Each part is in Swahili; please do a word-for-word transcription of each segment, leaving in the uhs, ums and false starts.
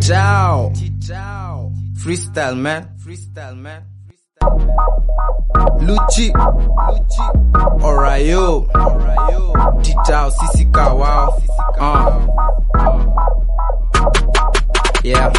T-Tao. Freestyle man. Freestyle man. Luchi. Luchi. Orayo. Orayo. T-Tao. Sisi Kawao. Uh. Yeah.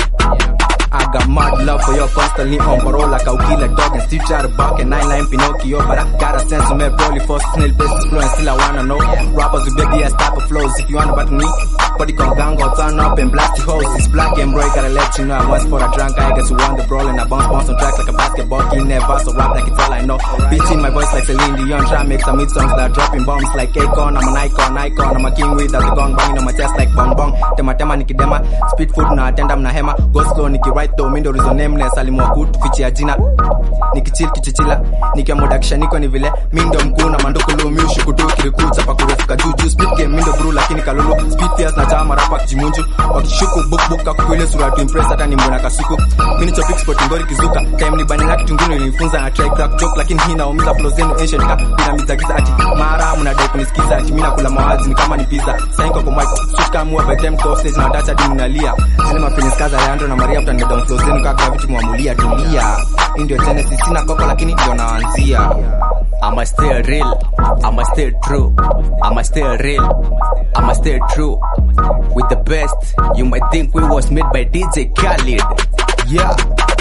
I got mad love for you, constantly on parole like I'll kill a dog and still try to bark and nine line Pinocchio. But I got a sense of me, probably for snail basis flow and still I wanna know rappers with baby ass type of flows. If you wanna about me, body con gang or turn up and blast the hoes. It's black and boy, gotta let you know I once for a drunk I guess who won the brawl and I bounce bounce on tracks like a basketball. He never so rap like it's all I know. Beating my voice like Celine Dion, try to make some hit songs that are dropping bombs like Akon. I'm an icon, icon, I'm a king with a gong banging on my chest like bong bong. Tema tema nikidema, speed food na attend na hema, go slow niki right though, mindo reason nameless, alimwa kutu fichia jina. Nikichill kichichila, nikiamoda kisha niko ni vile, mindo mkuu na mandoko low miushu kutu kirikucha pa kurefuka juju. Speed game mindo bro lakini kalulu, speed fierce na chama rapa kijimunju. Wakishuku book book kakukwile sura to impress hata ni mbona kasuku. Mini chopik sport ngori kizuka, time ni bani laki tungunu ilinifunza na try crack joke. Lakini hii naumiza flow zenu ancient ka, bila mitagiza ati mara mnadai kunisikiza ati mina kula mawazi ni kama ni pizza. Sainko kwa mic, switch kamua by time kwa stage na watacha di mnalia. Zile mafeelings kaza Leandro na Maria mtani down flow zenu kaka vitu mwamulia tulia. Indio Genesis sina koko lakini ndio naanzia. I'ma stay real, I'ma stay true, I'ma stay real, I'ma stay true. With the best, you might think we was made by D J Khaled. Yeah,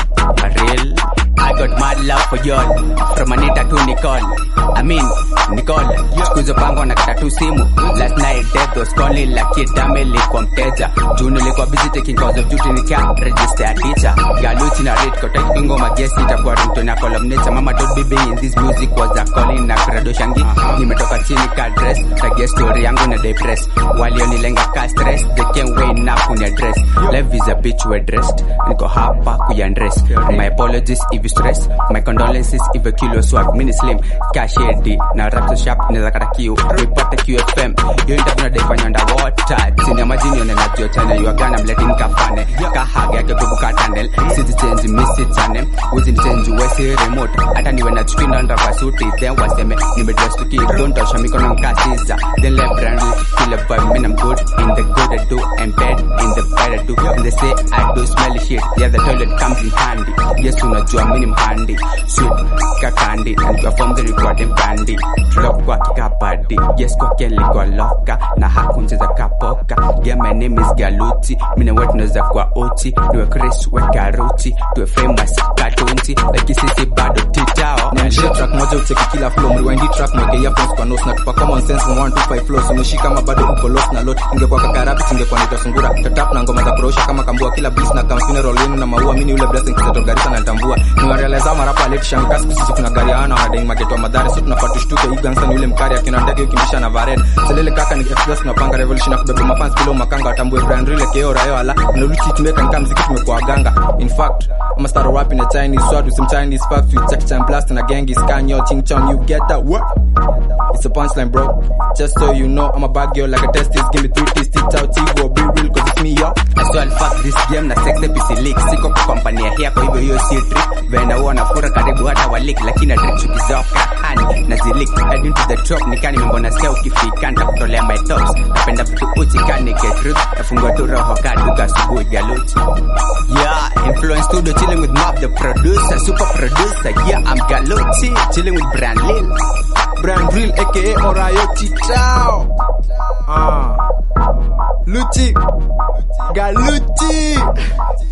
real. I got mad love for y'all, from Anita to Nicole. I mean, Nicole, skuzo pango na kata tu simu. Last night dead was calling like dame likuwa mteja. June likuwa busy taking calls of duty nika register a teacher. Galuti na rate kwa take bingo magesi itakuwa ringtone na columnator. Mama told baby in this music was a calling na grado shangi. Nimetoka chini ka dress, tagia story yangu na depress. Walionilenga ka stress, they can't wait na kunya dress. Life is a bitch we're dressed, niko hapa kuyandress. My apologies if you stress, my condolences if a kilo swag mini slim. Cash D na rap so sharp neza kata kiu report Q F M. Yo nitafuna defanya underwater chini ya majini yone na jio channel. You are gonna I'm letting kafane kahaga yake kubuka tunnel. City change miss it channel within change wesi remote. Hata niwe na chuki na ndava suti then waseme nime dress to kill. Don't touch me kona mkasiza then left brand kill a vibe. Man I'm good in the good I do and bad in the bad I do. And they say I do smelly shit, yeah the toilet comes in handy. Yes unajua mini mhandi sweet kakandi and perform the recording bandi. Drop kwa kikapadi, yes kwa keli kwa loka na hakuncheza kapoka. Yeah my name is Galuti, mine wet noza kwa oti. Niwe Chris weka ruti, tuwe famous katunti like sisi bado T-Tao. Nianjia track moja ucheki kila flow, mrewind track mweke earphones kwa nose na tupa common sense from one to five flows. Umeshika ma bado uko lost na lot, ingekuwa kakarabi singekuwa nita sungura. Tatap na ngoma za kurosha kama kambua kila beast na kam funeral yenu na maua. Mini ule blessing kisato garisa na nitambua. Niwa realize ama rapa late shankas sisi kuna gari ana wanadai mageto madhari. So tunafatu shtuke hii gangsta ni ule mkari akina ndege ukimbisha na vared. Selele kaka ni express tunapanga revolution na kubeba mafans kilo makanga. Watambue brand real keo rayo ala nuluchi tumeka nika mziki tumekuwa ganga. In fact I'ma start a rap in a Chinese sword with some Chinese facts with check and blast and a gang is can yo ching chong. You get that what? It's a punchline bro, just so you know I'm a bad girl like a testis. Give me three teeth T-Tao T-Go be real cause it's me yo. I swear fuck this game na sex episode leak. Siko kwa company ya here kwa hivyo hiyo si trick. Venda wana fura karibu hata walik lakini na trick chukizoka hani na zilik. Head into the top nikani mbona skia ukifika nita kutolea my tops. Napenda vitu uchi kani get truth. Nafungua tu roho kaduka subuhi Galuti. Yeah, influence studio chilling with Mob the producer, super producer. Yeah, I'm Galuti chilling with Brand Lil. Brand Real aka Orayo T-Tao. Ah, Luchi Galuti.